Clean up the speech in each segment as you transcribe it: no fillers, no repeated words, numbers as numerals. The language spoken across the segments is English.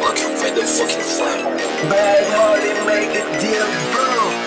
fucking with the fucking flame. Bad Hardy make a deal, bro.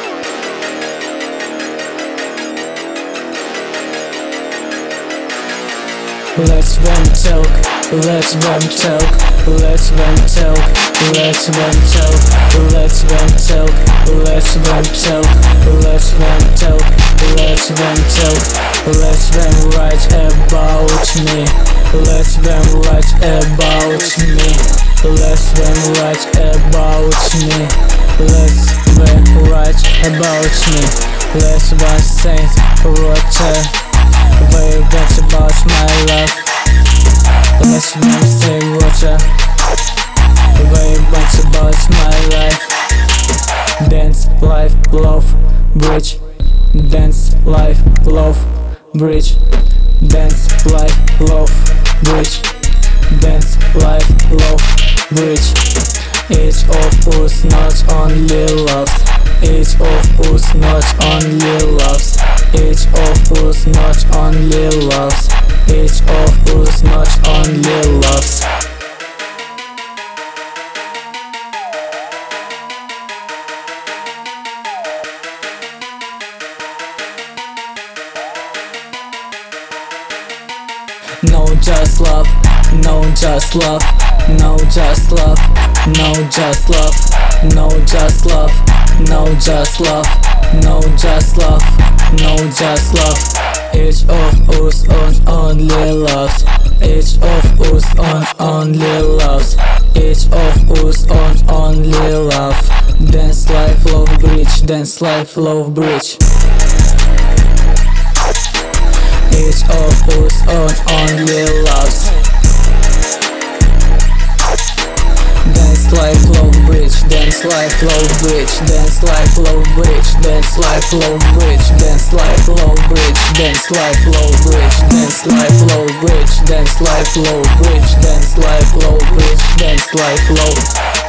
Let's them talk, let's them talk, let's them talk, let's them talk, let's them talk, let's them talk, let's them talk, let's them talk, let's them write about me, let's them write about me, let's them write about me, let's them write about me, let's one saint water. They vent about my love. Let's them say water. They vent about my life. Dance, life, love, bridge. Dance, life, love, bridge. Dance, life, love, bridge. Dance, life, love, bridge. Each of us not only loves. Each of us not only loves. Each of us not only loves. Each of us not only loves. No just love, no just love, no just love, no just love, no just love, no just love, no just love, no just love. Each of us on only loves. Each of us on only loves. Each of us on only love. Dance life, love bridge. Dance life, love bridge. Each of us on only loves. Dance life, love bridge. Dance life, love bridge. Dance life, love bridge. Dance life, love bridge. Dance life, love bridge. Dance life, love bridge. Dance life, love bridge. Dance life, love bridge. Dance life, love bridge. Dance life, love.